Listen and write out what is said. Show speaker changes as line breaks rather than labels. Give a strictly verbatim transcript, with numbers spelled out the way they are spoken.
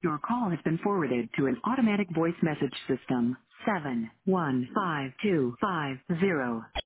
Your call has been forwarded to an automatic voice message system. seven one five two five zero